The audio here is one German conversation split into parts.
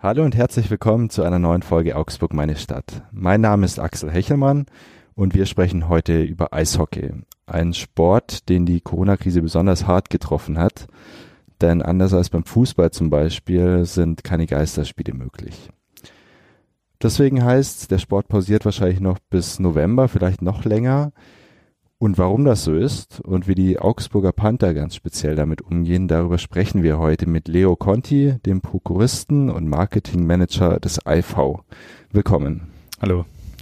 Hallo und herzlich willkommen zu einer neuen Folge Augsburg meine Stadt. Mein Name ist Axel Hechelmann und wir sprechen heute über Eishockey. Ein Sport, den die Corona-Krise besonders hart getroffen hat, denn anders als beim Fußball zum Beispiel sind keine Geisterspiele möglich. Deswegen heißt, der Sport pausiert wahrscheinlich noch bis November, vielleicht noch länger. Und warum das so ist und wie die Augsburger Panther ganz speziell damit umgehen, darüber sprechen wir heute mit Leo Conti, dem Prokuristen und Marketingmanager des IV. Willkommen. Hallo.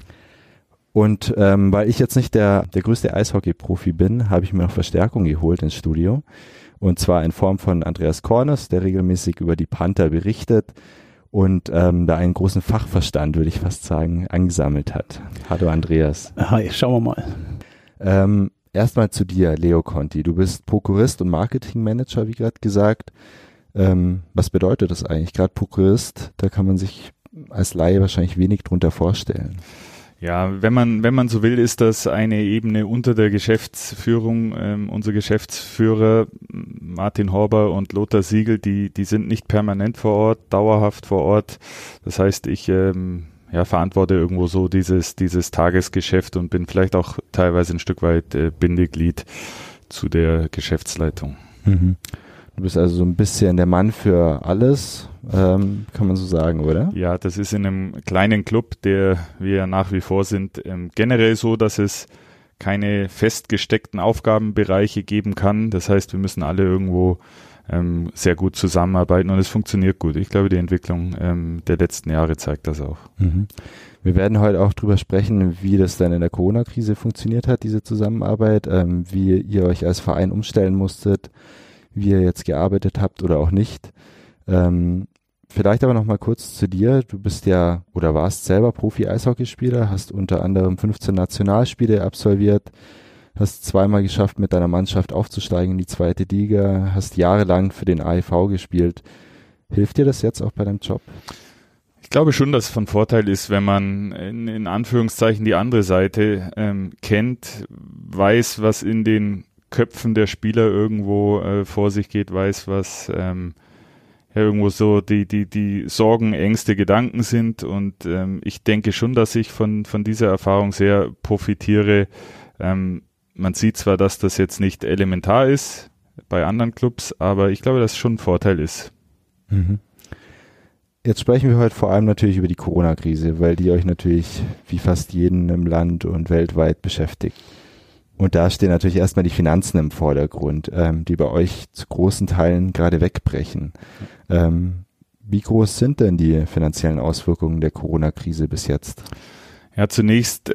Und weil ich jetzt nicht der größte Eishockey-Profi bin, habe ich mir noch Verstärkung geholt ins Studio. Und zwar in Form von Andreas Cornes, der regelmäßig über die Panther berichtet und da einen großen Fachverstand, würde ich fast sagen, angesammelt hat. Hallo Andreas. Hi, schauen wir mal. Erstmal zu dir, Leo Conti. Du bist Prokurist und Marketingmanager, wie gerade gesagt. Was bedeutet das eigentlich? Gerade Prokurist, da kann man sich als Laie wahrscheinlich wenig drunter vorstellen. Ja, wenn man so will, ist das eine Ebene unter der Geschäftsführung. Unser Geschäftsführer Martin Horber und Lothar Siegel, die sind nicht permanent vor Ort, dauerhaft vor Ort. Das heißt, ich verantworte irgendwo so dieses Tagesgeschäft und bin vielleicht auch teilweise ein Stück weit Bindeglied zu der Geschäftsleitung. Mhm. Du bist also so ein bisschen der Mann für alles, kann man so sagen, oder? Ja, das ist in einem kleinen Club, der wir ja nach wie vor sind, generell so, dass es keine festgesteckten Aufgabenbereiche geben kann. Das heißt, wir müssen alle irgendwo sehr gut zusammenarbeiten und es funktioniert gut. Ich glaube, die Entwicklung der letzten Jahre zeigt das auch. Mhm. Wir werden heute auch drüber sprechen, wie das dann in der Corona-Krise funktioniert hat, diese Zusammenarbeit, wie ihr euch als Verein umstellen musstet, wie ihr jetzt gearbeitet habt oder auch nicht. Vielleicht aber noch mal kurz zu dir. Du bist ja oder warst selber Profi-Eishockeyspieler, hast unter anderem 15 Nationalspiele absolviert, hast zweimal geschafft, mit deiner Mannschaft aufzusteigen in die zweite Liga, hast jahrelang für den AIV gespielt. Hilft dir das jetzt auch bei deinem Job? Ich glaube schon, dass es von Vorteil ist, wenn man in Anführungszeichen die andere Seite kennt, weiß, was in den Köpfen der Spieler irgendwo vor sich geht, weiß, was irgendwo so die Sorgen, Ängste, Gedanken sind. Und ich denke schon, dass ich von dieser Erfahrung sehr profitiere. Man sieht zwar, dass das jetzt nicht elementar ist bei anderen Clubs, aber ich glaube, dass es schon ein Vorteil ist. Mhm. Jetzt sprechen wir heute vor allem natürlich über die Corona-Krise, weil die euch natürlich wie fast jeden im Land und weltweit beschäftigt. Und da stehen natürlich erstmal die Finanzen im Vordergrund, die bei euch zu großen Teilen gerade wegbrechen. Wie groß sind denn die finanziellen Auswirkungen der Corona-Krise bis jetzt? Ja, zunächst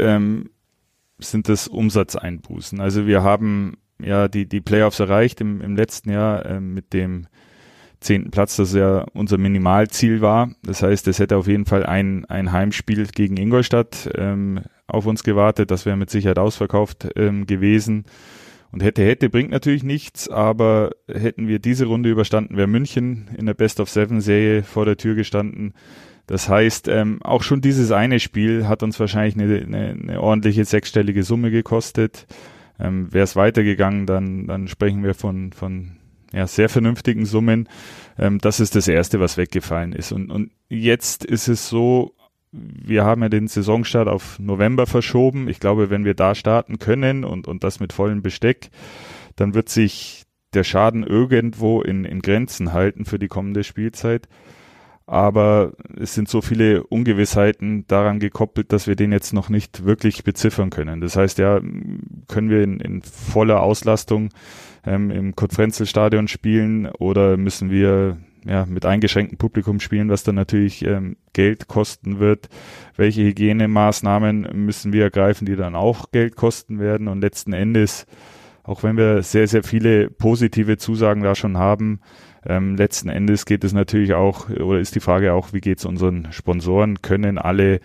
sind das Umsatzeinbußen. Also wir haben ja die Playoffs erreicht im letzten Jahr mit dem 10. Platz, das ja unser Minimalziel war. Das heißt, es hätte auf jeden Fall ein Heimspiel gegen Ingolstadt auf uns gewartet. Das wäre mit Sicherheit ausverkauft gewesen. Und hätte bringt natürlich nichts, aber hätten wir diese Runde überstanden, wäre München in der Best-of-7-Serie vor der Tür gestanden. Das heißt, auch schon dieses eine Spiel hat uns wahrscheinlich eine ordentliche sechsstellige Summe gekostet. Wäre es weitergegangen, dann sprechen wir von sehr vernünftigen Summen. Das ist das Erste, was weggefallen ist. Und jetzt ist es so, wir haben ja den Saisonstart auf November verschoben. Ich glaube, wenn wir da starten können und das mit vollem Besteck, dann wird sich der Schaden irgendwo in Grenzen halten für die kommende Spielzeit. Aber es sind so viele Ungewissheiten daran gekoppelt, dass wir den jetzt noch nicht wirklich beziffern können. Das heißt, ja, können wir in voller Auslastung im Kurt-Frenzel-Stadion spielen oder müssen wir mit eingeschränktem Publikum spielen, was dann natürlich Geld kosten wird. Welche Hygienemaßnahmen müssen wir ergreifen, die dann auch Geld kosten werden? Und letzten Endes, auch wenn wir sehr, sehr viele positive Zusagen da schon haben, letzten Endes geht es natürlich auch, oder ist die Frage auch, wie geht es unseren Sponsoren? Können alle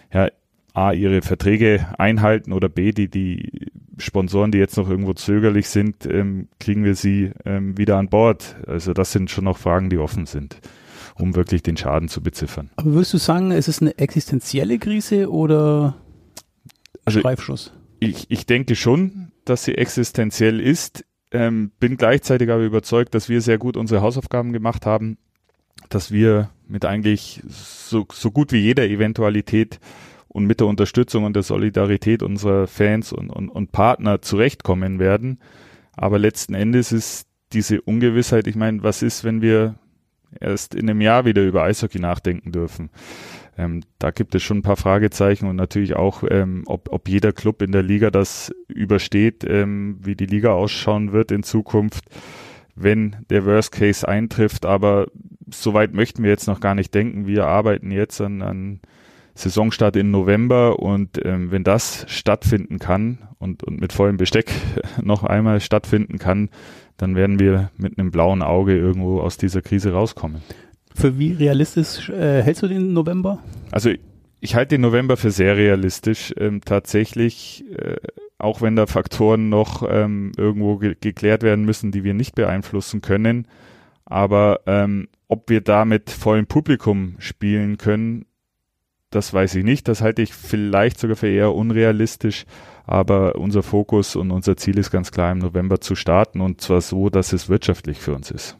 A, ihre Verträge einhalten oder B, die Sponsoren, die jetzt noch irgendwo zögerlich sind, kriegen wir sie wieder an Bord? Also das sind schon noch Fragen, die offen sind, um wirklich den Schaden zu beziffern. Aber würdest du sagen, ist es eine existenzielle Krise oder Streifschuss? Ich denke schon, dass sie existenziell ist. Bin gleichzeitig aber überzeugt, dass wir sehr gut unsere Hausaufgaben gemacht haben. dass wir mit eigentlich so gut wie jeder Eventualität und mit der Unterstützung und der Solidarität unserer Fans und Partner zurechtkommen werden. Aber letzten Endes ist diese Ungewissheit, ich meine, was ist, wenn wir erst in einem Jahr wieder über Eishockey nachdenken dürfen? Da gibt es schon ein paar Fragezeichen und natürlich auch, ob jeder Club in der Liga das übersteht, wie die Liga ausschauen wird in Zukunft, wenn der Worst Case eintrifft. Aber soweit möchten wir jetzt noch gar nicht denken. Wir arbeiten jetzt an Saisonstart im November und wenn das stattfinden kann und mit vollem Besteck noch einmal stattfinden kann, dann werden wir mit einem blauen Auge irgendwo aus dieser Krise rauskommen. Für wie realistisch hältst du den November? Also ich halte den November für sehr realistisch. Tatsächlich, auch wenn da Faktoren noch irgendwo geklärt werden müssen, die wir nicht beeinflussen können. Aber ob wir da mit vollem Publikum spielen können, das weiß ich nicht. Das halte ich vielleicht sogar für eher unrealistisch. Aber unser Fokus und unser Ziel ist ganz klar, im November zu starten und zwar so, dass es wirtschaftlich für uns ist.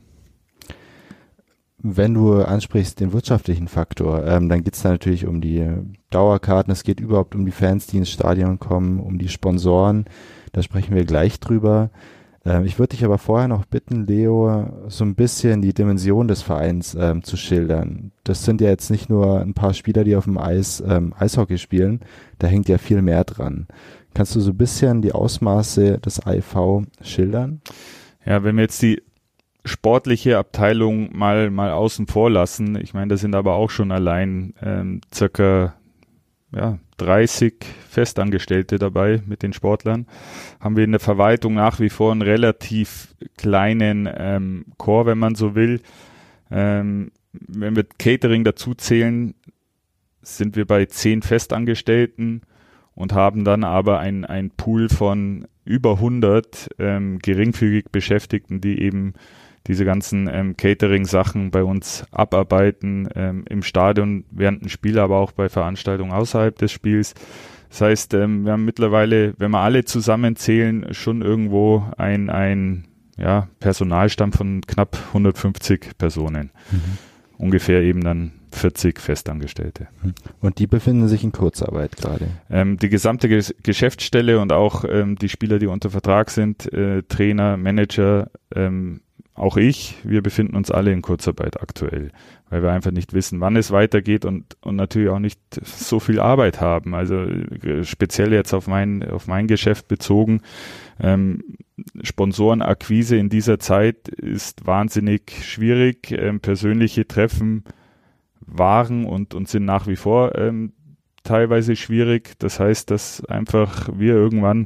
Wenn du ansprichst den wirtschaftlichen Faktor, dann geht es da natürlich um die Dauerkarten, es geht überhaupt um die Fans, die ins Stadion kommen, um die Sponsoren, da sprechen wir gleich drüber. Ich würde dich aber vorher noch bitten, Leo, so ein bisschen die Dimension des Vereins zu schildern. Das sind ja jetzt nicht nur ein paar Spieler, die auf dem Eis Eishockey spielen, da hängt ja viel mehr dran. Kannst du so ein bisschen die Ausmaße des AEV schildern? Ja, wenn wir jetzt die sportliche Abteilung mal außen vor lassen, ich meine, da sind aber auch schon allein circa 30 Festangestellte dabei mit den Sportlern, haben wir in der Verwaltung nach wie vor einen relativ kleinen Chor, wenn man so will. Wenn wir Catering dazu zählen, sind wir bei 10 Festangestellten und haben dann aber ein Pool von über 100 geringfügig Beschäftigten, die eben diese ganzen Catering-Sachen bei uns abarbeiten, im Stadion während dem Spiel, aber auch bei Veranstaltungen außerhalb des Spiels. Das heißt, wir haben mittlerweile, wenn wir alle zusammenzählen, schon irgendwo ein Personalstamm von knapp 150 Personen. Ungefähr eben dann 40 Festangestellte. Und die befinden sich in Kurzarbeit gerade? Die gesamte Geschäftsstelle und auch die Spieler, die unter Vertrag sind, Trainer, Manager, auch wir befinden uns alle in Kurzarbeit aktuell, weil wir einfach nicht wissen, wann es weitergeht und natürlich auch nicht so viel Arbeit haben. Also speziell jetzt auf mein Geschäft bezogen. Sponsorenakquise in dieser Zeit ist wahnsinnig schwierig. Persönliche Treffen waren und sind nach wie vor teilweise schwierig. Das heißt, dass einfach wir irgendwann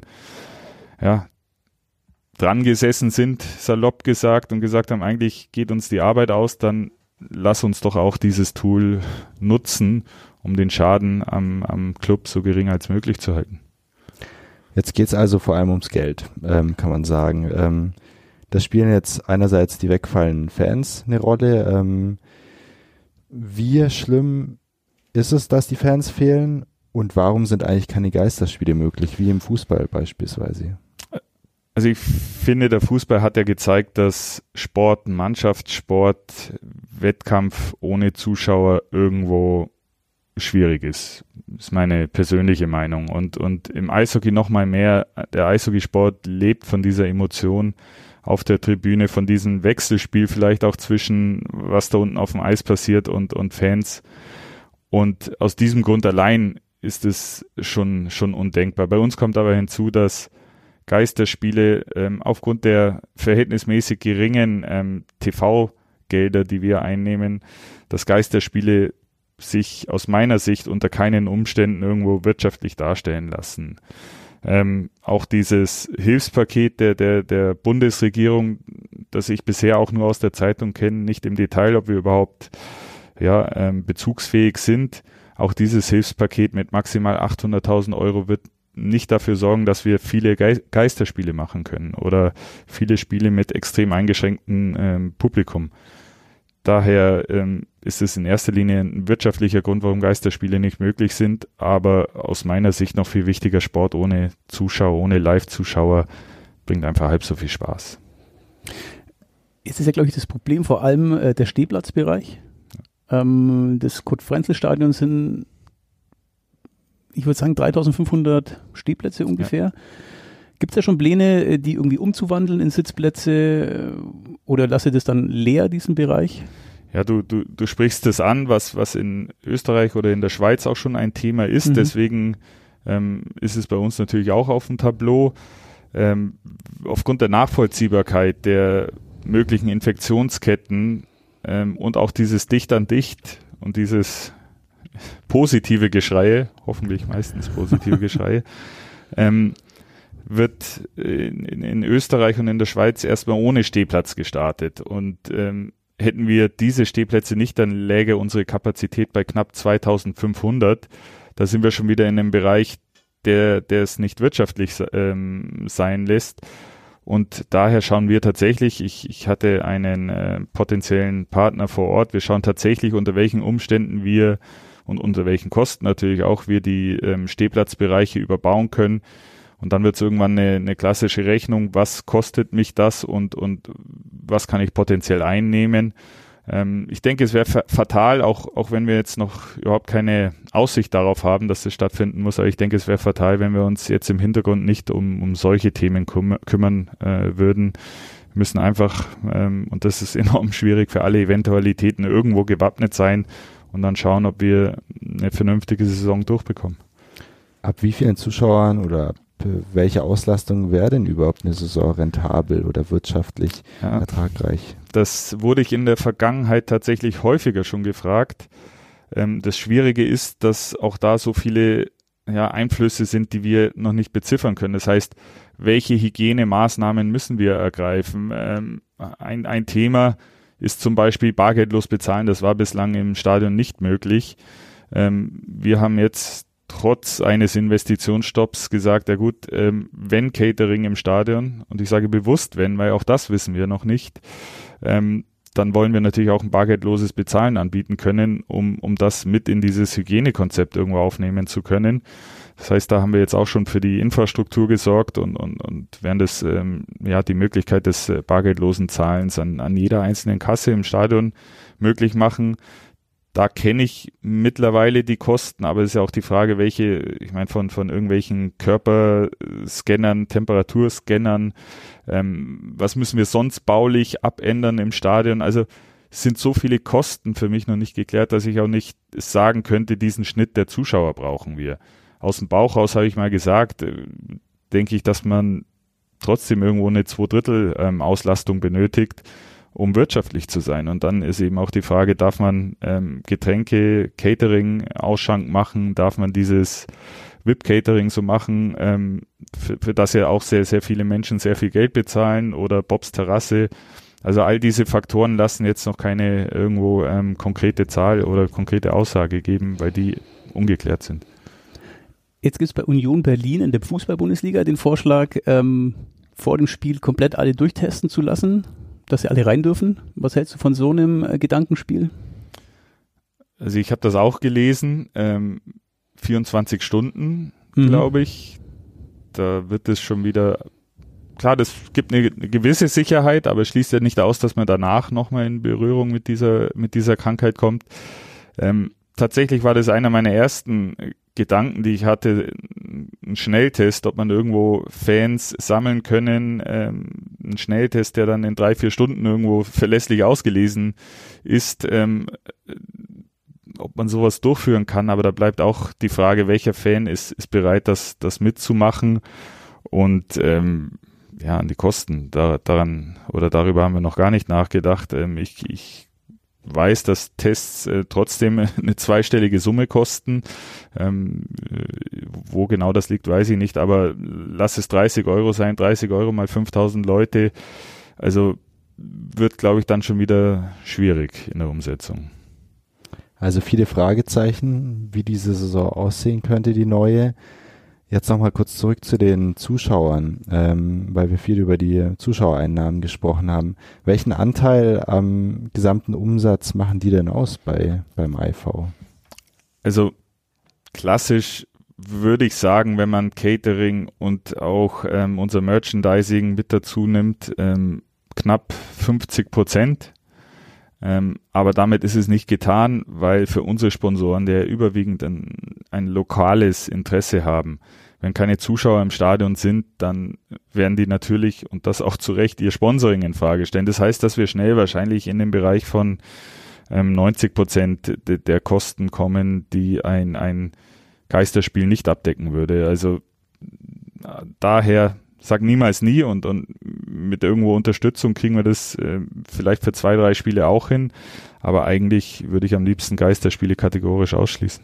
dran gesessen sind, salopp gesagt, und gesagt haben, eigentlich geht uns die Arbeit aus, dann lass uns doch auch dieses Tool nutzen, um den Schaden am Club so gering als möglich zu halten. Jetzt geht es also vor allem ums Geld, kann man sagen. Da spielen jetzt einerseits die wegfallenden Fans eine Rolle. Wie schlimm ist es, dass die Fans fehlen, und warum sind eigentlich keine Geisterspiele möglich, wie im Fußball beispielsweise? Also ich finde, der Fußball hat ja gezeigt, dass Sport, Mannschaftssport, Wettkampf ohne Zuschauer irgendwo schwierig ist. Das ist meine persönliche Meinung. Und im Eishockey noch mal mehr. Der Eishockeysport lebt von dieser Emotion auf der Tribüne, von diesem Wechselspiel vielleicht auch zwischen, was da unten auf dem Eis passiert und Fans. Und aus diesem Grund allein ist es schon undenkbar. Bei uns kommt aber hinzu, dass Geisterspiele aufgrund der verhältnismäßig geringen TV-Gelder, die wir einnehmen, dass Geisterspiele sich aus meiner Sicht unter keinen Umständen irgendwo wirtschaftlich darstellen lassen. Auch dieses Hilfspaket der Bundesregierung, das ich bisher auch nur aus der Zeitung kenne, nicht im Detail, ob wir überhaupt bezugsfähig sind. Auch dieses Hilfspaket mit maximal 800.000 € wird nicht dafür sorgen, dass wir viele Geisterspiele machen können oder viele Spiele mit extrem eingeschränktem Publikum. Daher ist es in erster Linie ein wirtschaftlicher Grund, warum Geisterspiele nicht möglich sind, aber aus meiner Sicht noch viel wichtiger, Sport ohne Zuschauer, ohne Live-Zuschauer bringt einfach halb so viel Spaß. Jetzt ist ja, glaube ich, das Problem vor allem der Stehplatzbereich. Das Kurt-Frenzel-Stadion sind, ich würde sagen, 3.500 Stehplätze ungefähr. Ja. Gibt es da schon Pläne, die irgendwie umzuwandeln in Sitzplätze oder lasse das dann leer, diesen Bereich? Ja, du sprichst das an, was in Österreich oder in der Schweiz auch schon ein Thema ist. Deswegen ist es bei uns natürlich auch auf dem Tableau. Aufgrund der Nachvollziehbarkeit der möglichen Infektionsketten und auch dieses Dicht an Dicht und dieses positive Geschreie, hoffentlich meistens positive Geschreie, wird in Österreich und in der Schweiz erstmal ohne Stehplatz gestartet. Und hätten wir diese Stehplätze nicht, dann läge unsere Kapazität bei knapp 2.500. Da sind wir schon wieder in einem Bereich, der es nicht wirtschaftlich sein lässt. Und daher schauen wir tatsächlich, ich hatte einen potenziellen Partner vor Ort, wir schauen tatsächlich, unter welchen Umständen wir und unter welchen Kosten natürlich auch wir die Stehplatzbereiche überbauen können. Und dann wird es irgendwann eine klassische Rechnung, was kostet mich das und was kann ich potenziell einnehmen. Ich denke, es wäre fatal, auch wenn wir jetzt noch überhaupt keine Aussicht darauf haben, dass das stattfinden muss, aber ich denke, es wäre fatal, wenn wir uns jetzt im Hintergrund nicht um solche Themen kümmern würden. Wir müssen einfach, und das ist enorm schwierig, für alle Eventualitäten irgendwo gewappnet sein und dann schauen, ob wir eine vernünftige Saison durchbekommen. Ab wie vielen Zuschauern oder welche Auslastung wäre denn überhaupt eine Saison rentabel oder wirtschaftlich ertragreich? Das wurde ich in der Vergangenheit tatsächlich häufiger schon gefragt. Das Schwierige ist, dass auch da so viele Einflüsse sind, die wir noch nicht beziffern können. Das heißt, welche Hygienemaßnahmen müssen wir ergreifen? Ein Thema ist zum Beispiel bargeldlos bezahlen. Das war bislang im Stadion nicht möglich. Wir haben jetzt trotz eines Investitionsstopps gesagt, ja gut, wenn Catering im Stadion, und ich sage bewusst wenn, weil auch das wissen wir noch nicht, dann wollen wir natürlich auch ein bargeldloses Bezahlen anbieten können, um das mit in dieses Hygienekonzept irgendwo aufnehmen zu können. Das heißt, da haben wir jetzt auch schon für die Infrastruktur gesorgt und werden das die Möglichkeit des bargeldlosen Zahlens an jeder einzelnen Kasse im Stadion möglich machen. Da kenne ich mittlerweile die Kosten, aber es ist ja auch die Frage, welche, ich meine von irgendwelchen Körperscannern, Temperaturscannern, was müssen wir sonst baulich abändern im Stadion? Also es sind so viele Kosten für mich noch nicht geklärt, dass ich auch nicht sagen könnte, diesen Schnitt der Zuschauer brauchen wir. Aus dem Bauch raus habe ich mal gesagt, denke ich, dass man trotzdem irgendwo eine 2/3 Auslastung benötigt, um wirtschaftlich zu sein. Und dann ist eben auch die Frage, darf man Getränke, Catering, Ausschank machen, darf man dieses VIP-Catering so machen, für das ja auch sehr, sehr viele Menschen sehr viel Geld bezahlen oder Bobs Terrasse. Also all diese Faktoren lassen jetzt noch keine irgendwo konkrete Zahl oder konkrete Aussage geben, weil die ungeklärt sind. Jetzt gibt es bei Union Berlin in der Fußball-Bundesliga den Vorschlag, vor dem Spiel komplett alle durchtesten zu lassen, dass sie alle rein dürfen. Was hältst du von so einem Gedankenspiel? Also ich habe das auch gelesen, 24 Stunden, glaube ich. Da wird es schon wieder, klar, das gibt eine gewisse Sicherheit, aber es schließt ja nicht aus, dass man danach nochmal in Berührung mit dieser Krankheit kommt. Tatsächlich war das einer meiner ersten Gedanken, die ich hatte, ein Schnelltest, ob man irgendwo Fans sammeln können, ein Schnelltest, der dann in 3-4 Stunden irgendwo verlässlich ausgelesen ist, ob man sowas durchführen kann, aber da bleibt auch die Frage, welcher Fan ist bereit, das mitzumachen und an die Kosten, daran oder darüber haben wir noch gar nicht nachgedacht. Ich weiß, dass Tests trotzdem eine zweistellige Summe kosten. Wo genau das liegt, weiß ich nicht, aber lass es 30 € sein, 30 € mal 5.000 Leute. Also wird, glaube ich, dann schon wieder schwierig in der Umsetzung. Also viele Fragezeichen, wie diese Saison aussehen könnte, die neue. Jetzt nochmal kurz zurück zu den Zuschauern, weil wir viel über die Zuschauereinnahmen gesprochen haben. Welchen Anteil am gesamten Umsatz machen die denn aus beim IV? Also klassisch würde ich sagen, wenn man Catering und auch unser Merchandising mit dazu nimmt, knapp 50%. Aber damit ist es nicht getan, weil für unsere Sponsoren, der überwiegend ein lokales Interesse haben, wenn keine Zuschauer im Stadion sind, dann werden die natürlich, und das auch zu Recht, ihr Sponsoring in Frage stellen. Das heißt, dass wir schnell wahrscheinlich in den Bereich von 90% der Kosten kommen, die ein Geisterspiel nicht abdecken würde. Also daher sag niemals nie und mit irgendwo Unterstützung kriegen wir das vielleicht für 2-3 Spiele auch hin, aber eigentlich würde ich am liebsten Geisterspiele kategorisch ausschließen.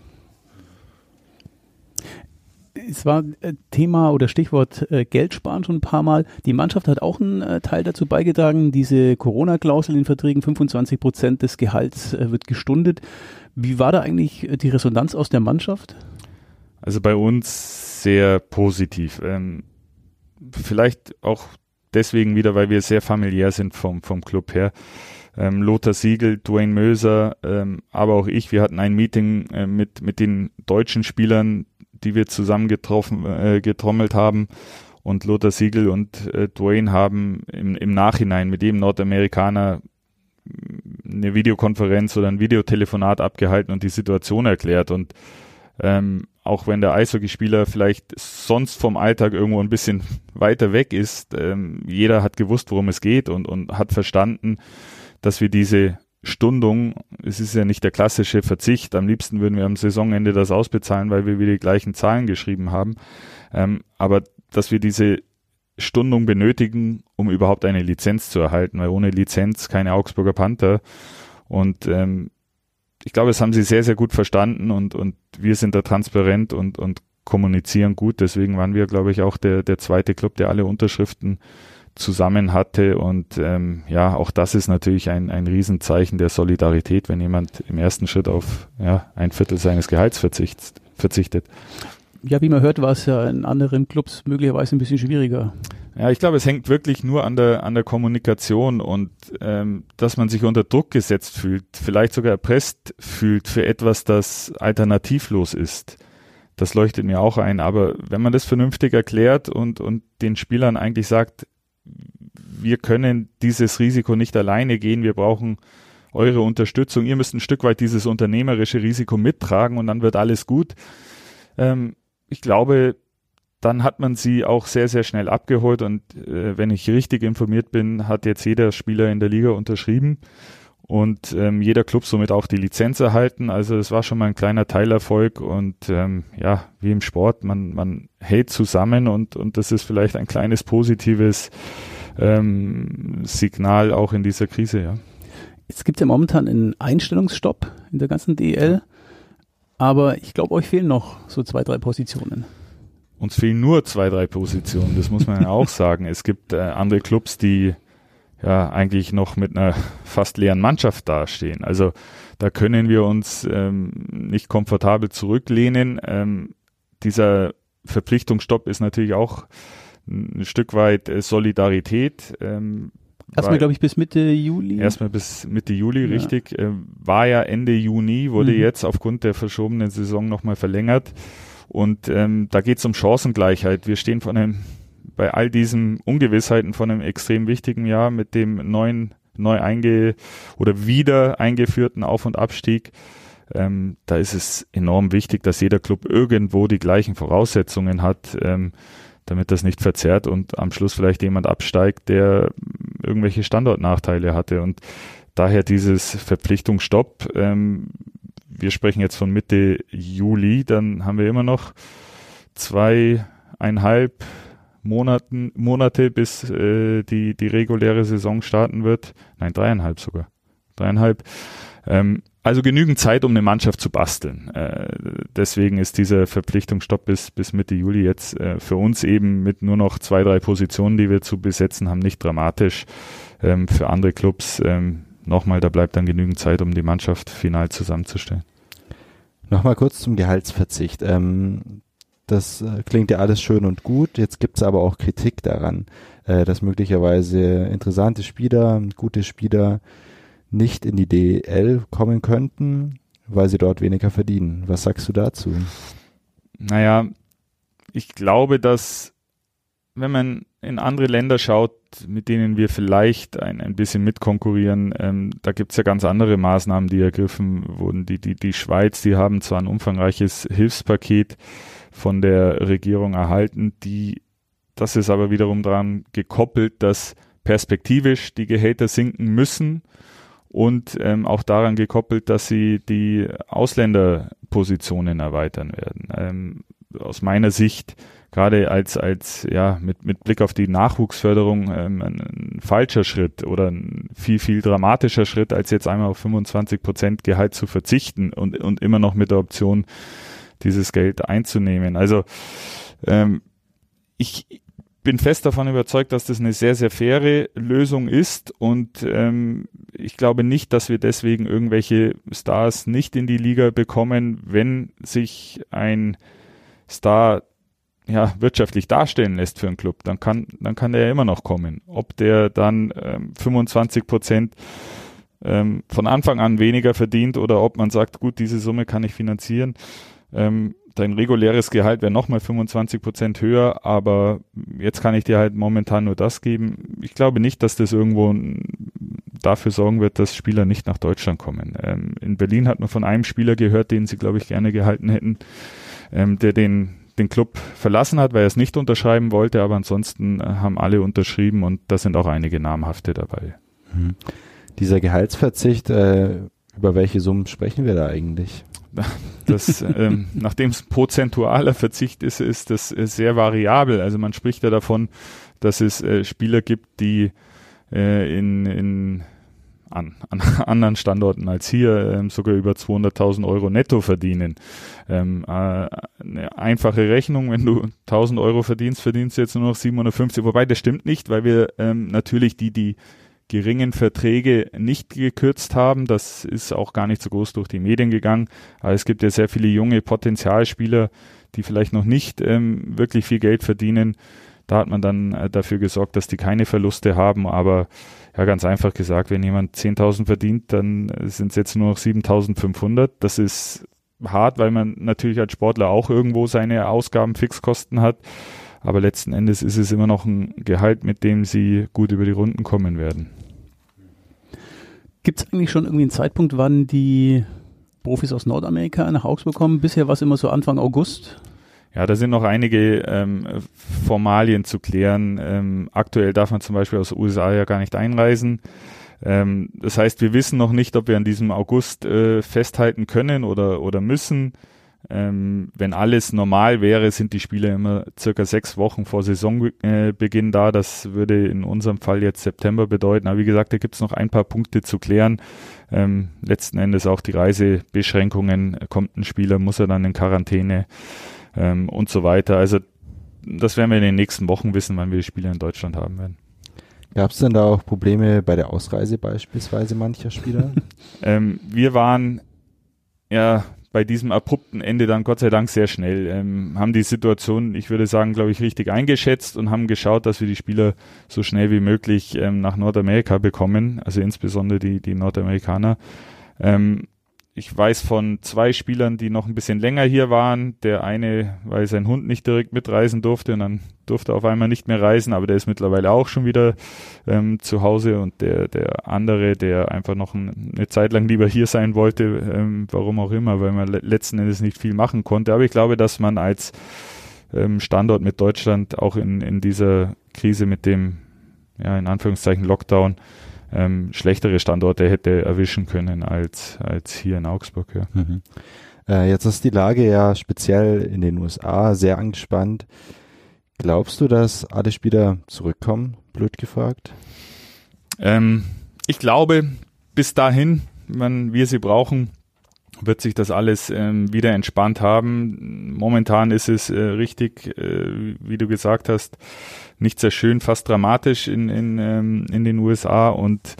Es war Thema oder Stichwort Geld sparen schon ein paar Mal. Die Mannschaft hat auch einen Teil dazu beigetragen, diese Corona-Klausel in den Verträgen, 25% des Gehalts wird gestundet. Wie war da eigentlich die Resonanz aus der Mannschaft? Also bei uns sehr positiv. Vielleicht auch deswegen wieder, weil wir sehr familiär sind vom Club her. Lothar Siegel, Dwayne Möser, aber auch ich, wir hatten ein Meeting mit den deutschen Spielern, die wir zusammen getrommelt haben, und Lothar Siegel und Dwayne haben im Nachhinein mit jedem Nordamerikaner eine Videokonferenz oder ein Videotelefonat abgehalten und die Situation erklärt. Und auch wenn der Eishockeyspieler vielleicht sonst vom Alltag irgendwo ein bisschen weiter weg ist, jeder hat gewusst, worum es geht und hat verstanden, dass wir diese Stundung, es ist ja nicht der klassische Verzicht, am liebsten würden wir am Saisonende das ausbezahlen, weil wir wieder die gleichen Zahlen geschrieben haben, aber dass wir diese Stundung benötigen, um überhaupt eine Lizenz zu erhalten, weil ohne Lizenz keine Augsburger Panther. Und ich glaube, das haben sie sehr, sehr gut verstanden und wir sind da transparent und kommunizieren gut. Deswegen waren wir, glaube ich, auch der zweite Club, der alle Unterschriften zusammen hatte. Und auch das ist natürlich ein Riesenzeichen der Solidarität, wenn jemand im ersten Schritt auf 1/4 seines Gehalts verzichtet. Ja, wie man hört, war es ja in anderen Clubs möglicherweise ein bisschen schwieriger. Ja, ich glaube, es hängt wirklich nur an der Kommunikation und dass man sich unter Druck gesetzt fühlt, vielleicht sogar erpresst fühlt für etwas, das alternativlos ist. Das leuchtet mir auch ein. Aber wenn man das vernünftig erklärt und den Spielern eigentlich sagt, wir können dieses Risiko nicht alleine gehen, wir brauchen eure Unterstützung, ihr müsst ein Stück weit dieses unternehmerische Risiko mittragen und dann wird alles gut. Ich glaube, dann hat man sie auch sehr, sehr schnell abgeholt und wenn ich richtig informiert bin, hat jetzt jeder Spieler in der Liga unterschrieben und jeder Club somit auch die Lizenz erhalten. Also es war schon mal ein kleiner Teilerfolg und wie im Sport, man hält zusammen und das ist vielleicht ein kleines positives Signal auch in dieser Krise. Ja. Jetzt gibt es ja momentan einen Einstellungsstopp in der ganzen DEL, aber ich glaube, euch fehlen noch so 2-3 Positionen. Uns fehlen nur 2-3 Positionen, das muss man ja auch sagen. Es gibt andere Clubs, die ja eigentlich noch mit einer fast leeren Mannschaft dastehen. Also da können wir uns nicht komfortabel zurücklehnen. Dieser Verpflichtungsstopp ist natürlich auch ein Stück weit Solidarität. Erstmal, glaube ich, bis Mitte Juli. Erstmal bis Mitte Juli, richtig. War ja Ende Juni, wurde jetzt aufgrund der verschobenen Saison nochmal verlängert. Und da geht es um Chancengleichheit. Wir stehen bei all diesen Ungewissheiten von einem extrem wichtigen Jahr mit dem wieder eingeführten Auf- und Abstieg. Da ist es enorm wichtig, dass jeder Club irgendwo die gleichen Voraussetzungen hat, damit das nicht verzerrt und am Schluss vielleicht jemand absteigt, der irgendwelche Standortnachteile hatte. Und daher dieses Verpflichtungsstopp. Wir sprechen jetzt von Mitte Juli, dann haben wir immer noch 2,5 Monate, bis die reguläre Saison starten wird. Nein, 3,5 sogar. 3,5. Also genügend Zeit, um eine Mannschaft zu basteln. Deswegen ist dieser Verpflichtungsstopp bis Mitte Juli jetzt für uns eben mit nur noch 2-3 Positionen, die wir zu besetzen haben, nicht dramatisch. Für andere Clubs nochmal, da bleibt dann genügend Zeit, um die Mannschaft final zusammenzustellen. Nochmal kurz zum Gehaltsverzicht. Das klingt ja alles schön und gut. Jetzt gibt es aber auch Kritik daran, dass möglicherweise interessante Spieler, gute Spieler nicht in die DEL kommen könnten, weil sie dort weniger verdienen. Was sagst du dazu? Naja, ich glaube, dass wenn man in andere Länder schaut, mit denen wir vielleicht ein bisschen mitkonkurrieren, da gibt es ja ganz andere Maßnahmen, die ergriffen wurden. Die Schweiz, die haben zwar ein umfangreiches Hilfspaket von der Regierung erhalten, das ist aber wiederum daran gekoppelt, dass perspektivisch die Gehälter sinken müssen und auch daran gekoppelt, dass sie die Ausländerpositionen erweitern werden. Aus meiner Sicht gerade mit Blick auf die Nachwuchsförderung ein falscher Schritt oder ein viel, viel dramatischer Schritt, als jetzt einmal auf 25% Gehalt zu verzichten und immer noch mit der Option, dieses Geld einzunehmen. Also ich bin fest davon überzeugt, dass das eine sehr, sehr faire Lösung ist und ich glaube nicht, dass wir deswegen irgendwelche Stars nicht in die Liga bekommen, wenn sich ein Star wirtschaftlich darstellen lässt für einen Club, dann kann der ja immer noch kommen. Ob der dann 25% von Anfang an weniger verdient oder ob man sagt, gut, diese Summe kann ich finanzieren. Dein reguläres Gehalt wäre nochmal 25% höher, aber jetzt kann ich dir halt momentan nur das geben. Ich glaube nicht, dass das irgendwo dafür sorgen wird, dass Spieler nicht nach Deutschland kommen. In Berlin hat man von einem Spieler gehört, den sie, glaube ich, gerne gehalten hätten, der den Club verlassen hat, weil er es nicht unterschreiben wollte, aber ansonsten haben alle unterschrieben und da sind auch einige namhafte dabei. Dieser Gehaltsverzicht, über welche Summen sprechen wir da eigentlich? Nachdem es prozentualer Verzicht ist, ist das sehr variabel. Also man spricht ja davon, dass es Spieler gibt, die an anderen Standorten als hier sogar über 200.000 Euro netto verdienen. Eine einfache Rechnung, wenn du 1.000 Euro verdienst du jetzt nur noch 750. Wobei, das stimmt nicht, weil wir natürlich die geringen Verträge nicht gekürzt haben. Das ist auch gar nicht so groß durch die Medien gegangen. Aber es gibt ja sehr viele junge Potenzialspieler, die vielleicht noch nicht wirklich viel Geld verdienen. Da hat man dann dafür gesorgt, dass die keine Verluste haben. Aber ja, ganz einfach gesagt, wenn jemand 10.000 verdient, dann sind es jetzt nur noch 7.500. Das ist hart, weil man natürlich als Sportler auch irgendwo seine Ausgaben, Fixkosten hat. Aber letzten Endes ist es immer noch ein Gehalt, mit dem sie gut über die Runden kommen werden. Gibt es eigentlich schon irgendwie einen Zeitpunkt, wann die Profis aus Nordamerika nach Augsburg kommen? Bisher war es immer so Anfang August. Ja, da sind noch einige Formalien zu klären. Aktuell darf man zum Beispiel aus den USA ja gar nicht einreisen. Das heißt, wir wissen noch nicht, ob wir an diesem August festhalten können oder müssen. Wenn alles normal wäre, sind die Spieler immer circa 6 Wochen vor Saisonbeginn da. Das würde in unserem Fall jetzt September bedeuten. Aber wie gesagt, da gibt es noch ein paar Punkte zu klären. Letzten Endes auch die Reisebeschränkungen. Kommt ein Spieler, muss er dann in Quarantäne und so weiter. Also das werden wir in den nächsten Wochen wissen, wann wir die Spieler in Deutschland haben werden. Gab es denn da auch Probleme bei der Ausreise beispielsweise mancher Spieler? Wir waren ja bei diesem abrupten Ende dann Gott sei Dank sehr schnell, haben die Situation, ich würde sagen, glaube ich, richtig eingeschätzt und haben geschaut, dass wir die Spieler so schnell wie möglich nach Nordamerika bekommen, also insbesondere die Nordamerikaner. Ich weiß von 2 Spielern, die noch ein bisschen länger hier waren. Der eine, weil sein Hund nicht direkt mitreisen durfte und dann durfte er auf einmal nicht mehr reisen, aber der ist mittlerweile auch schon wieder zu Hause und der andere, der einfach noch eine Zeit lang lieber hier sein wollte, warum auch immer, weil man letzten Endes nicht viel machen konnte. Aber ich glaube, dass man als Standort mit Deutschland auch in dieser Krise mit dem, ja, in Anführungszeichen Lockdown, schlechtere Standorte hätte erwischen können als hier in Augsburg. Ja. Mhm. Jetzt ist die Lage ja speziell in den USA sehr angespannt. Glaubst du, dass alle Spieler zurückkommen, blöd gefragt? Ich glaube, bis dahin, wenn wir sie brauchen, wird sich das alles wieder entspannt haben. Momentan ist es richtig, wie du gesagt hast, nicht sehr schön, fast dramatisch in den USA und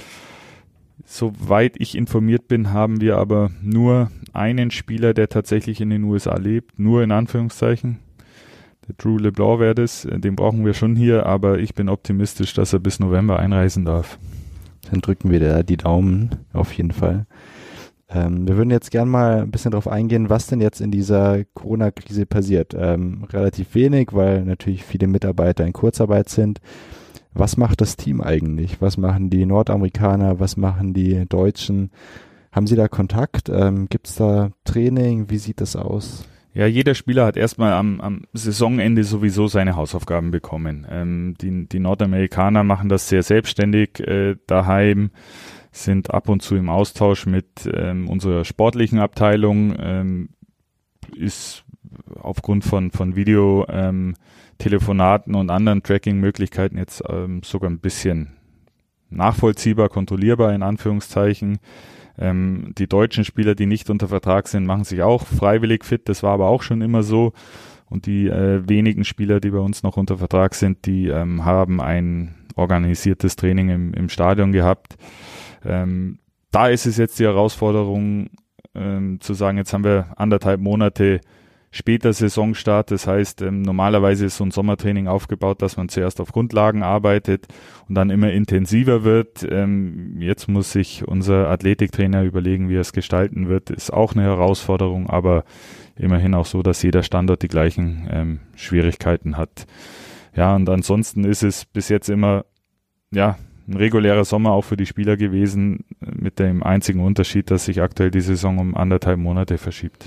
soweit ich informiert bin, haben wir aber nur einen Spieler, der tatsächlich in den USA lebt, nur in Anführungszeichen. Der Drew LeBlanc wäre das, den brauchen wir schon hier, aber ich bin optimistisch, dass er bis November einreisen darf. Dann drücken wir da die Daumen, auf jeden Fall. Wir würden jetzt gern mal ein bisschen darauf eingehen, was denn jetzt in dieser Corona-Krise passiert. Relativ wenig, weil natürlich viele Mitarbeiter in Kurzarbeit sind. Was macht das Team eigentlich? Was machen die Nordamerikaner? Was machen die Deutschen? Haben Sie da Kontakt? Gibt es da Training? Wie sieht das aus? Ja, jeder Spieler hat erstmal am Saisonende sowieso seine Hausaufgaben bekommen. Die Nordamerikaner machen das sehr selbstständig daheim, sind ab und zu im Austausch mit unserer sportlichen Abteilung, ist aufgrund von Video, Telefonaten und anderen Tracking-Möglichkeiten jetzt sogar ein bisschen nachvollziehbar, kontrollierbar in Anführungszeichen. Die deutschen Spieler, die nicht unter Vertrag sind, machen sich auch freiwillig fit. Das war aber auch schon immer so. Und die wenigen Spieler, die bei uns noch unter Vertrag sind, die haben ein organisiertes Training im Stadion gehabt. Da ist es jetzt die Herausforderung, zu sagen, jetzt haben wir 1,5 Monate später Saisonstart. Das heißt, normalerweise ist so ein Sommertraining aufgebaut, dass man zuerst auf Grundlagen arbeitet und dann immer intensiver wird. Jetzt muss sich unser Athletiktrainer überlegen, wie er es gestalten wird. Ist auch eine Herausforderung, aber immerhin auch so, dass jeder Standort die gleichen Schwierigkeiten hat. Ja, und ansonsten ist es bis jetzt immer, ja, ein regulärer Sommer auch für die Spieler gewesen, mit dem einzigen Unterschied, dass sich aktuell die Saison um 1,5 Monate verschiebt.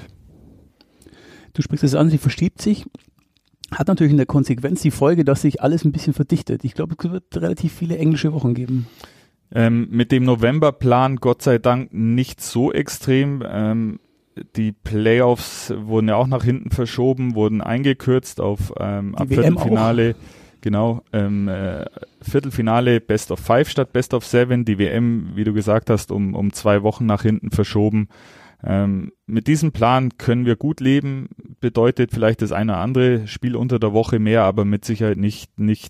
Du sprichst es an, sie verschiebt sich, hat natürlich in der Konsequenz die Folge, dass sich alles ein bisschen verdichtet. Ich glaube, es wird relativ viele englische Wochen geben. Mit dem Novemberplan Gott sei Dank nicht so extrem. Die Playoffs wurden ja auch nach hinten verschoben, wurden eingekürzt auf ab Viertelfinale. Genau, Viertelfinale Best of 5 statt Best of 7. Die WM, wie du gesagt hast, um 2 Wochen nach hinten verschoben. Mit diesem Plan können wir gut leben, bedeutet vielleicht das eine oder andere Spiel unter der Woche mehr, aber mit Sicherheit nicht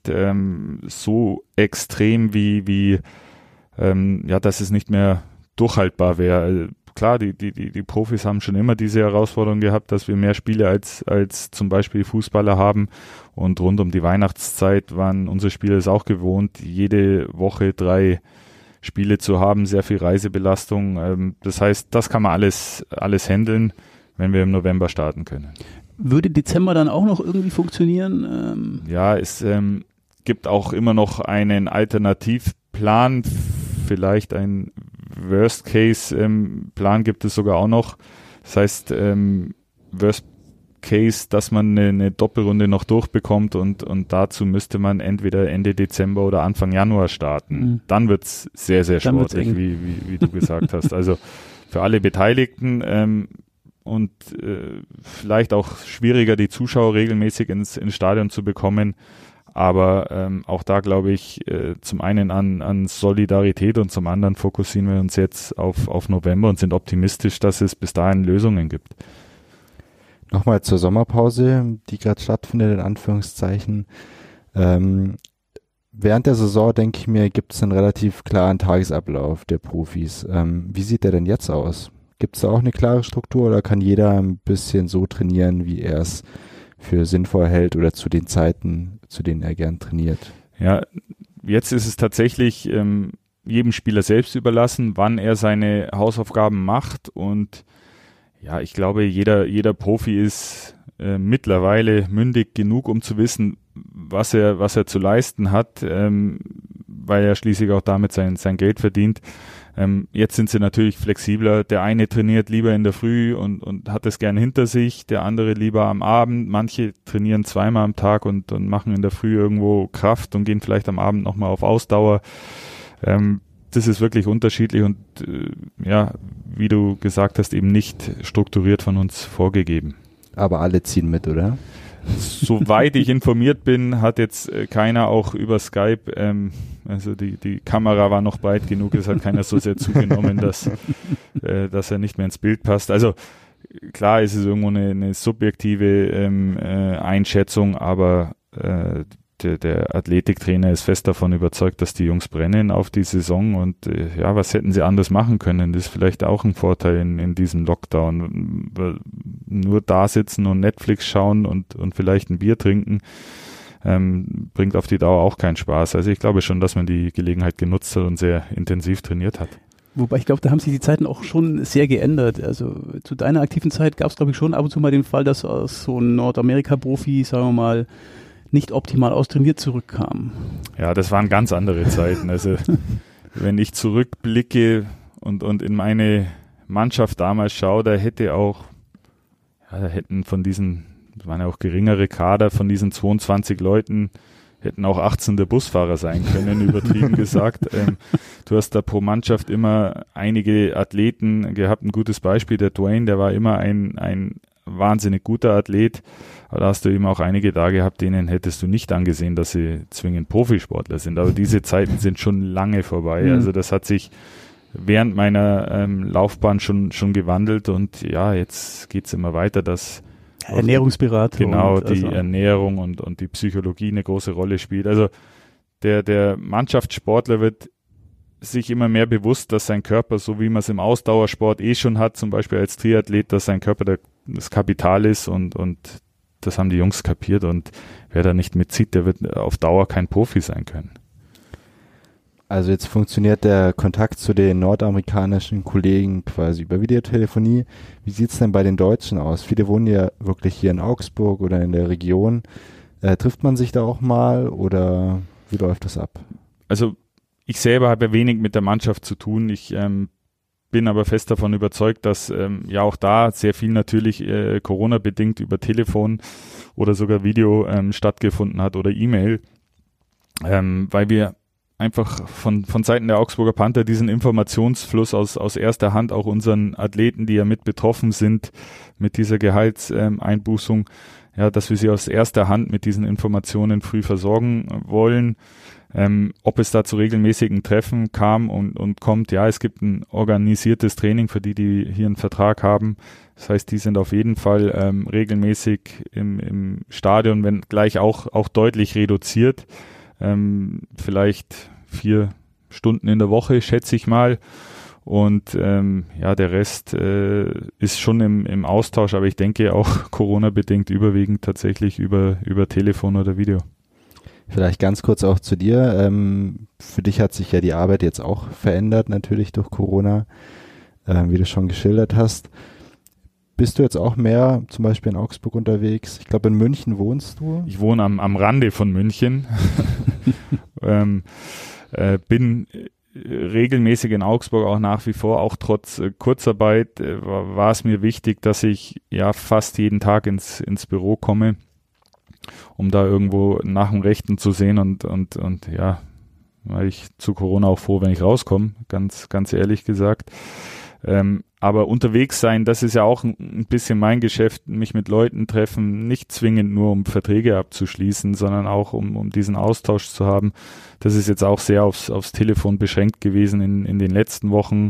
so extrem wie dass es nicht mehr durchhaltbar wäre. Klar, die Profis haben schon immer diese Herausforderung gehabt, dass wir mehr Spiele als zum Beispiel Fußballer haben, und rund um die Weihnachtszeit waren unsere Spieler es auch gewohnt, jede Woche 3 Spiele zu haben, sehr viel Reisebelastung. Das heißt, das kann man alles handeln, wenn wir im November starten können. Würde Dezember dann auch noch irgendwie funktionieren? Ja, es gibt auch immer noch einen Alternativplan, vielleicht ein Worst-Case-Plan gibt es sogar auch noch. Das heißt, Worst Case, dass man eine Doppelrunde noch durchbekommt und dazu müsste man entweder Ende Dezember oder Anfang Januar starten. Mhm. Dann wird's sehr, sehr sportlich, wie du gesagt hast. Also für alle Beteiligten und vielleicht auch schwieriger, die Zuschauer regelmäßig ins Stadion zu bekommen. Aber auch da glaube ich zum einen an Solidarität und zum anderen fokussieren wir uns jetzt auf November und sind optimistisch, dass es bis dahin Lösungen gibt. Nochmal zur Sommerpause, die gerade stattfindet, in Anführungszeichen. Während der Saison, denke ich mir, gibt es einen relativ klaren Tagesablauf der Profis. Wie sieht der denn jetzt aus? Gibt es da auch eine klare Struktur oder kann jeder ein bisschen so trainieren, wie er es für sinnvoll hält oder zu den Zeiten, zu denen er gern trainiert? Ja, jetzt ist es tatsächlich jedem Spieler selbst überlassen, wann er seine Hausaufgaben macht, und ja, ich glaube, jeder Profi ist mittlerweile mündig genug, um zu wissen, was er zu leisten hat, weil er schließlich auch damit sein Geld verdient. Jetzt sind sie natürlich flexibler. Der eine trainiert lieber in der Früh und hat es gern hinter sich, der andere lieber am Abend. Manche trainieren 2-mal am Tag und machen in der Früh irgendwo Kraft und gehen vielleicht am Abend nochmal auf Ausdauer. Das ist wirklich unterschiedlich und wie du gesagt hast, eben nicht strukturiert von uns vorgegeben. Aber alle ziehen mit, oder? Soweit ich informiert bin, hat jetzt keiner auch über Skype, also die Kamera war noch breit genug, es hat keiner so sehr zugenommen, dass er nicht mehr ins Bild passt. Also klar ist es irgendwo eine subjektive Einschätzung, aber der Athletiktrainer ist fest davon überzeugt, dass die Jungs brennen auf die Saison und was hätten sie anders machen können? Das ist vielleicht auch ein Vorteil in diesem Lockdown. Nur da sitzen und Netflix schauen und vielleicht ein Bier trinken, bringt auf die Dauer auch keinen Spaß. Also ich glaube schon, dass man die Gelegenheit genutzt hat und sehr intensiv trainiert hat. Wobei ich glaube, da haben sich die Zeiten auch schon sehr geändert. Also zu deiner aktiven Zeit gab es, glaube ich, schon ab und zu mal den Fall, dass so ein Nordamerika-Profi, sagen wir mal, nicht optimal austrainiert zurückkam. Ja, das waren ganz andere Zeiten. Also wenn ich zurückblicke und in meine Mannschaft damals schaue, da hätten von diesen, das waren ja auch geringere Kader, von diesen 22 Leuten hätten auch 18 der Busfahrer sein können, übertrieben gesagt. Du hast da pro Mannschaft immer einige Athleten gehabt. Ein gutes Beispiel, der Dwayne, der war immer ein wahnsinnig guter Athlet. Aber da hast du eben auch einige da gehabt, denen hättest du nicht angesehen, dass sie zwingend Profisportler sind. Aber diese Zeiten sind schon lange vorbei. Mhm. Also das hat sich während meiner Laufbahn schon gewandelt und ja, jetzt geht's immer weiter, dass Ernährungsberatung. Genau, die Ernährung und die Psychologie eine große Rolle spielt. Also der Mannschaftssportler wird sich immer mehr bewusst, dass sein Körper, so wie man es im Ausdauersport schon hat, zum Beispiel als Triathlet, dass sein Körper das Kapital ist und das haben die Jungs kapiert und wer da nicht mitzieht, der wird auf Dauer kein Profi sein können. Also jetzt funktioniert der Kontakt zu den nordamerikanischen Kollegen quasi über Videotelefonie. Wie sieht's denn bei den Deutschen aus? Viele wohnen ja wirklich hier in Augsburg oder in der Region. Trifft man sich da auch mal oder wie läuft das ab? Also ich selber habe ja wenig mit der Mannschaft zu tun. Ich bin aber fest davon überzeugt, dass ja auch da sehr viel natürlich Corona-bedingt über Telefon oder sogar Video stattgefunden hat oder E-Mail, weil wir einfach von Seiten der Augsburger Panther diesen Informationsfluss aus erster Hand auch unseren Athleten, die ja mit betroffen sind mit dieser Gehaltseinbußung, ja, dass wir sie aus erster Hand mit diesen Informationen früh versorgen wollen. Ob es da zu regelmäßigen Treffen kam und kommt, ja, es gibt ein organisiertes Training für die hier einen Vertrag haben. Das heißt, die sind auf jeden Fall regelmäßig im Stadion, wenn gleich auch deutlich reduziert. Vielleicht 4 Stunden in der Woche, schätze ich mal. Und ja, der Rest ist schon im Austausch, aber ich denke auch Corona-bedingt überwiegend tatsächlich über Telefon oder Video. Vielleicht ganz kurz auch zu dir. Für dich hat sich ja die Arbeit jetzt auch verändert, natürlich durch Corona, wie du schon geschildert hast. Bist du jetzt auch mehr zum Beispiel in Augsburg unterwegs? Ich glaube, in München wohnst du? Ich wohne am Rande von München. Bin regelmäßig in Augsburg auch nach wie vor, auch trotz Kurzarbeit war es mir wichtig, dass ich ja fast jeden Tag ins Büro komme, um da irgendwo nach dem Rechten zu sehen und ja, war ich zu Corona auch froh, wenn ich rauskomme, ganz ehrlich gesagt. Aber unterwegs sein, das ist ja auch ein bisschen mein Geschäft, mich mit Leuten treffen, nicht zwingend nur um Verträge abzuschließen, sondern auch um diesen Austausch zu haben. Das ist jetzt auch sehr aufs Telefon beschränkt gewesen in den letzten Wochen.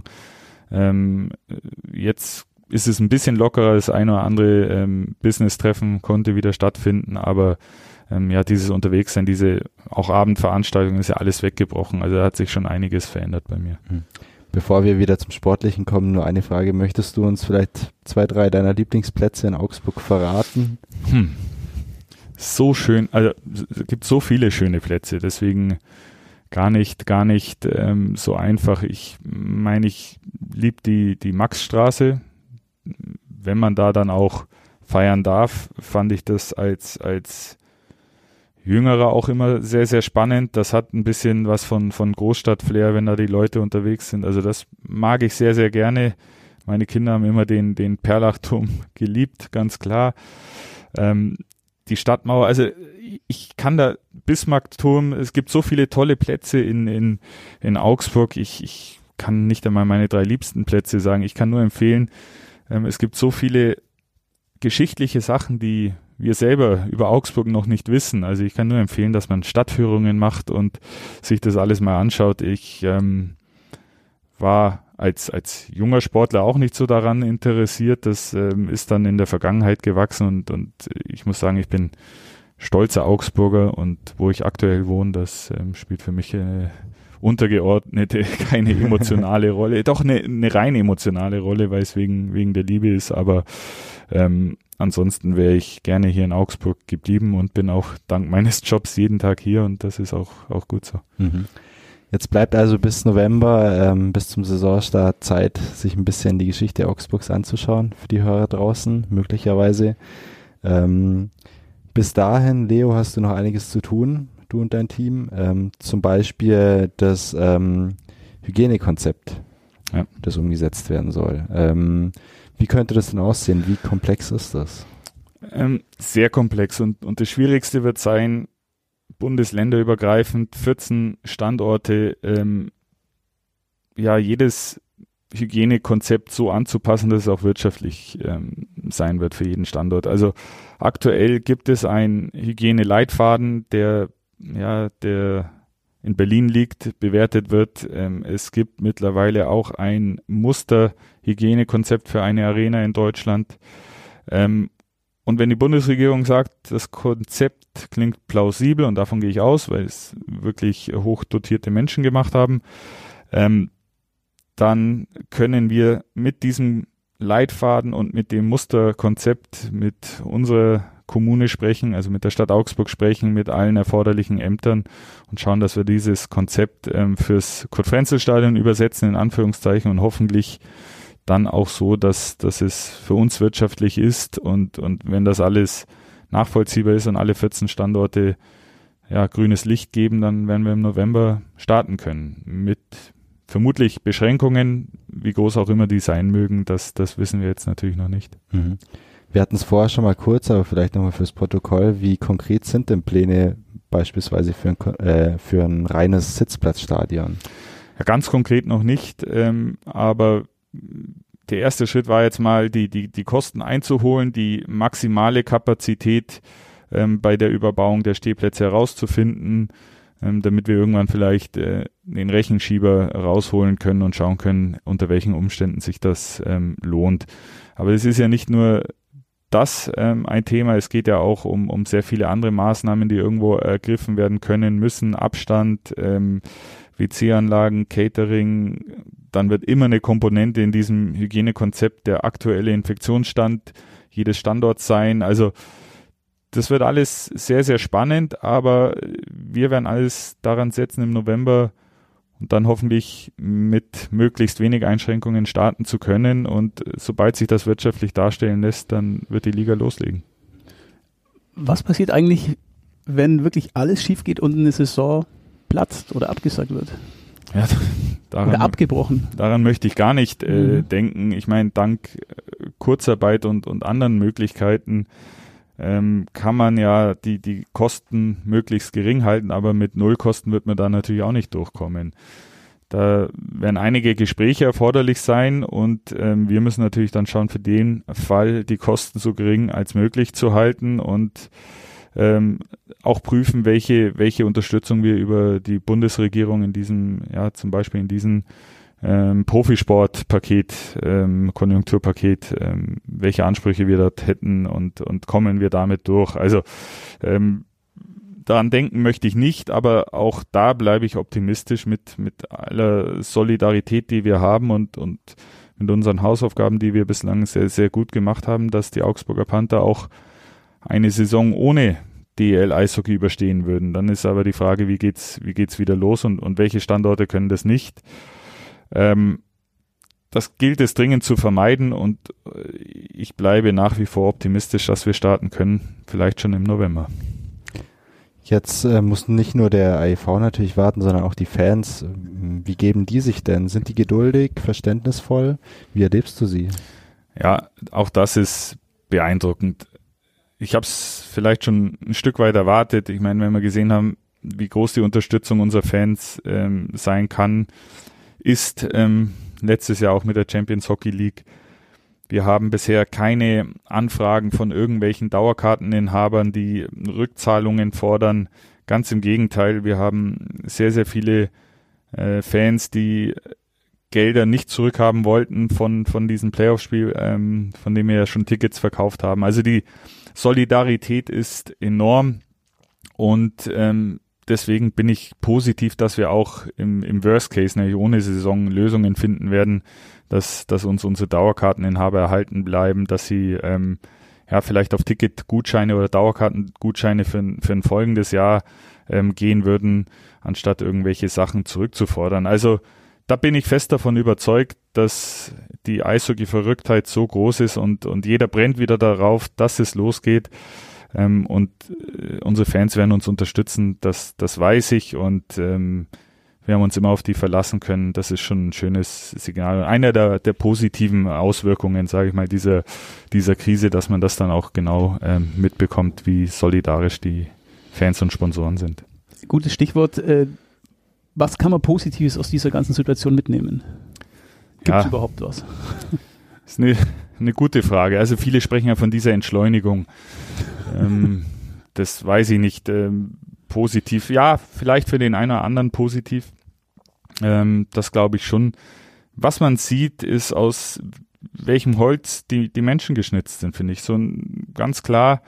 Jetzt ist es ein bisschen lockerer, das ein oder andere Business-Treffen konnte wieder stattfinden, aber ja, dieses Unterwegssein, diese auch Abendveranstaltungen ist ja alles weggebrochen, also da hat sich schon einiges verändert bei mir. Bevor wir wieder zum Sportlichen kommen, nur eine Frage. Möchtest du uns vielleicht 2, 3 deiner Lieblingsplätze in Augsburg verraten? So schön, also es gibt so viele schöne Plätze, deswegen gar nicht so einfach. Ich meine, ich liebe die Maxstraße. Wenn man da dann auch feiern darf, fand ich das als Jüngerer auch immer sehr, sehr spannend. Das hat ein bisschen was von Großstadt-Flair, wenn da die Leute unterwegs sind. Also das mag ich sehr, sehr gerne. Meine Kinder haben immer den Perlachturm geliebt, ganz klar. Die Stadtmauer, also ich kann da Bismarckturm, es gibt so viele tolle Plätze in Augsburg. Ich kann nicht einmal meine 3 liebsten Plätze sagen. Ich kann nur empfehlen, es gibt so viele geschichtliche Sachen, die wir selber über Augsburg noch nicht wissen. Also ich kann nur empfehlen, dass man Stadtführungen macht und sich das alles mal anschaut. Ich war als junger Sportler auch nicht so daran interessiert. Das ist dann in der Vergangenheit gewachsen und ich muss sagen, ich bin stolzer Augsburger und wo ich aktuell wohne, das spielt für mich eine untergeordnete, keine emotionale Rolle. Doch eine rein emotionale Rolle, weil es wegen der Liebe ist, aber ansonsten wäre ich gerne hier in Augsburg geblieben und bin auch dank meines Jobs jeden Tag hier und das ist auch gut so. Mhm. Jetzt bleibt also bis November, bis zum Saisonstart Zeit, sich ein bisschen die Geschichte Augsburgs anzuschauen für die Hörer draußen, möglicherweise. Bis dahin, Leo, hast du noch einiges zu tun, du und dein Team. Zum Beispiel das Hygienekonzept, das umgesetzt werden soll. Wie könnte das denn aussehen? Wie komplex ist das? Sehr komplex und das Schwierigste wird sein, bundesländerübergreifend 14 Standorte, jedes Hygienekonzept so anzupassen, dass es auch wirtschaftlich sein wird für jeden Standort. Also aktuell gibt es einen Hygieneleitfaden, der in Berlin liegt, bewertet wird. Es gibt mittlerweile auch ein Musterhygienekonzept für eine Arena in Deutschland. Und wenn die Bundesregierung sagt, das Konzept klingt plausibel, und davon gehe ich aus, weil es wirklich hochdotierte Menschen gemacht haben, dann können wir mit diesem Leitfaden und mit dem Musterkonzept mit unserer Kommune sprechen, also mit der Stadt Augsburg sprechen, mit allen erforderlichen Ämtern und schauen, dass wir dieses Konzept fürs Kurt-Frenzel-Stadion übersetzen, in Anführungszeichen, und hoffentlich dann auch so, dass es für uns wirtschaftlich ist und wenn das alles nachvollziehbar ist und alle 14 Standorte grünes Licht geben, dann werden wir im November starten können. Mit vermutlich Beschränkungen, wie groß auch immer die sein mögen, das wissen wir jetzt natürlich noch nicht. Mhm. Wir hatten es vorher schon mal kurz, aber vielleicht nochmal fürs Protokoll. Wie konkret sind denn Pläne beispielsweise für ein reines Sitzplatzstadion? Ja, ganz konkret noch nicht, aber der erste Schritt war jetzt mal, die Kosten einzuholen, die maximale Kapazität bei der Überbauung der Stehplätze herauszufinden, damit wir irgendwann vielleicht den Rechenschieber rausholen können und schauen können, unter welchen Umständen sich das lohnt. Aber es ist ja nicht nur das ein Thema, es geht ja auch um sehr viele andere Maßnahmen, die irgendwo ergriffen werden können müssen, Abstand, WC-Anlagen, Catering, dann wird immer eine Komponente in diesem Hygienekonzept der aktuelle Infektionsstand jedes Standorts sein. Also das wird alles sehr, sehr spannend, aber wir werden alles daran setzen, im November und dann hoffentlich mit möglichst wenig Einschränkungen starten zu können. Und sobald sich das wirtschaftlich darstellen lässt, dann wird die Liga loslegen. Was passiert eigentlich, wenn wirklich alles schief geht und eine Saison platzt oder abgesagt wird? Ja, oder abgebrochen. Daran möchte ich gar nicht denken. Ich meine, dank Kurzarbeit und anderen Möglichkeiten kann man ja die Kosten möglichst gering halten, aber mit Nullkosten wird man da natürlich auch nicht durchkommen. Da werden einige Gespräche erforderlich sein und wir müssen natürlich dann schauen, für den Fall die Kosten so gering als möglich zu halten und auch prüfen, welche Unterstützung wir über die Bundesregierung in diesem, zum Beispiel in diesem Profisportpaket, Konjunkturpaket, welche Ansprüche wir dort hätten und kommen wir damit durch. Also daran denken möchte ich nicht, aber auch da bleibe ich optimistisch mit aller Solidarität, die wir haben und mit unseren Hausaufgaben, die wir bislang sehr, sehr gut gemacht haben, dass die Augsburger Panther auch eine Saison ohne DEL-Eishockey überstehen würden. Dann ist aber die Frage, wie geht's wieder los und welche Standorte können das nicht? Das gilt es dringend zu vermeiden und ich bleibe nach wie vor optimistisch, dass wir starten können, vielleicht schon im November. Jetzt muss nicht nur der AEV natürlich warten, sondern auch die Fans. Wie geben die sich denn? Sind die geduldig, verständnisvoll? Wie erlebst du sie? Ja, auch das ist beeindruckend. Ich habe es vielleicht schon ein Stück weit erwartet. Ich meine, wenn wir gesehen haben, wie groß die Unterstützung unserer Fans sein kann, ist letztes Jahr auch mit der Champions Hockey League. Wir haben bisher keine Anfragen von irgendwelchen Dauerkarteninhabern, die Rückzahlungen fordern. Ganz im Gegenteil, wir haben sehr, sehr viele Fans, die Gelder nicht zurückhaben wollten von diesem Playoff-Spiel, von dem wir ja schon Tickets verkauft haben. Also die Solidarität ist enorm und deswegen bin ich positiv, dass wir auch im Worst Case, nämlich ohne Saison, Lösungen finden werden, dass uns unsere Dauerkarteninhaber erhalten bleiben, dass sie vielleicht auf Ticketgutscheine oder Dauerkartengutscheine für ein folgendes Jahr gehen würden, anstatt irgendwelche Sachen zurückzufordern. Also da bin ich fest davon überzeugt, dass die Eishockey-Verrücktheit so groß ist und jeder brennt wieder darauf, dass es losgeht. Und unsere Fans werden uns unterstützen, das weiß ich, und wir haben uns immer auf die verlassen können. Das ist schon ein schönes Signal. Einer der positiven Auswirkungen, sage ich mal, dieser Krise, dass man das dann auch genau mitbekommt, wie solidarisch die Fans und Sponsoren sind. Gutes Stichwort. Was kann man Positives aus dieser ganzen Situation mitnehmen? Gibt es überhaupt was? Das ist eine gute Frage. Also viele sprechen ja von dieser Entschleunigung. Das weiß ich nicht. Positiv, ja, vielleicht für den einen oder anderen positiv. Das glaube ich schon. Was man sieht, ist, aus welchem Holz die Menschen geschnitzt sind, finde ich. So ganz klar,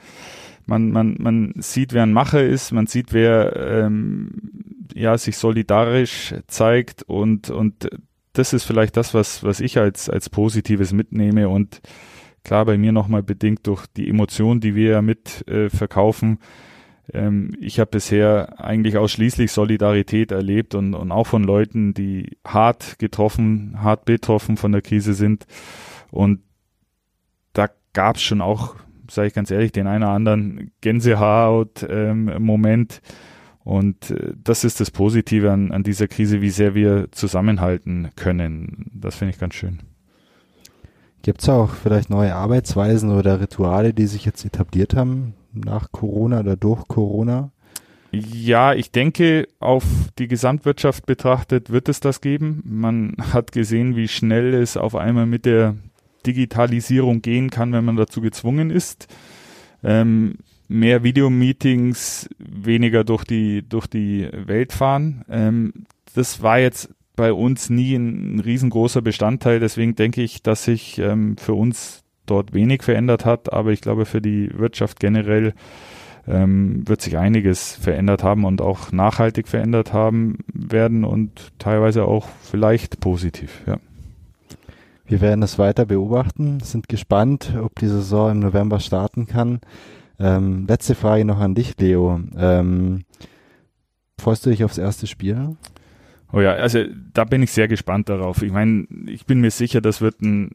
man sieht, wer ein Macher ist, man sieht, wer sich solidarisch zeigt, und das ist vielleicht das, was ich als Positives mitnehme, und klar, bei mir nochmal bedingt durch die Emotionen, die wir ja mit verkaufen. Ich habe bisher eigentlich ausschließlich Solidarität erlebt und auch von Leuten, die hart betroffen von der Krise sind. Und da gab es schon auch, sage ich ganz ehrlich, den einen oder anderen Gänsehaut-Moment. Und das ist das Positive an dieser Krise, wie sehr wir zusammenhalten können. Das finde ich ganz schön. Gibt es auch vielleicht neue Arbeitsweisen oder Rituale, die sich jetzt etabliert haben nach Corona oder durch Corona? Ja, ich denke, auf die Gesamtwirtschaft betrachtet wird es das geben. Man hat gesehen, wie schnell es auf einmal mit der Digitalisierung gehen kann, wenn man dazu gezwungen ist. Mehr Videomeetings, weniger durch die Welt fahren. Das war jetzt bei uns nie ein riesengroßer Bestandteil. Deswegen denke ich, dass sich für uns dort wenig verändert hat. Aber ich glaube, für die Wirtschaft generell wird sich einiges verändert haben und auch nachhaltig verändert haben werden und teilweise auch vielleicht positiv. Ja. Wir werden es weiter beobachten, sind gespannt, ob die Saison im November starten kann. Letzte Frage noch an dich, Leo. Freust du dich aufs erste Spiel? Oh ja, also da bin ich sehr gespannt darauf. Ich meine, ich bin mir sicher, das wird ein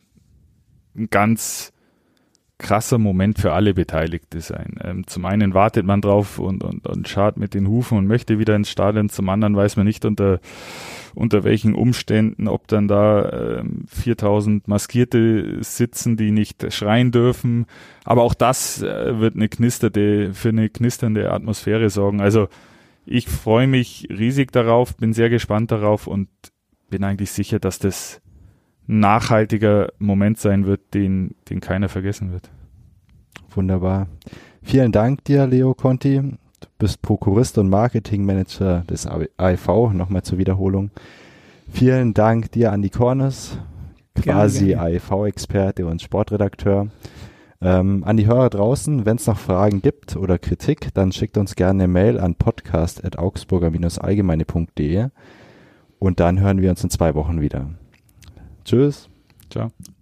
ganz krasser Moment für alle Beteiligten sein. Zum einen wartet man drauf und scharrt mit den Hufen und möchte wieder ins Stadion. Zum anderen weiß man nicht, unter welchen Umständen, ob dann da 4000 Maskierte sitzen, die nicht schreien dürfen. Aber auch das wird für eine knisternde Atmosphäre sorgen. Also ich freue mich riesig darauf, bin sehr gespannt darauf und bin eigentlich sicher, dass das ein nachhaltiger Moment sein wird, den keiner vergessen wird. Wunderbar. Vielen Dank dir, Leo Conti. Du bist Prokurist und Marketingmanager des AIV, nochmal zur Wiederholung. Vielen Dank dir, Andi Cornes, quasi AIV-Experte und Sportredakteur. An die Hörer draußen, wenn es noch Fragen gibt oder Kritik, dann schickt uns gerne eine Mail an podcast@augsburger-allgemeine.de und dann hören wir uns in 2 Wochen wieder. Tschüss. Ciao.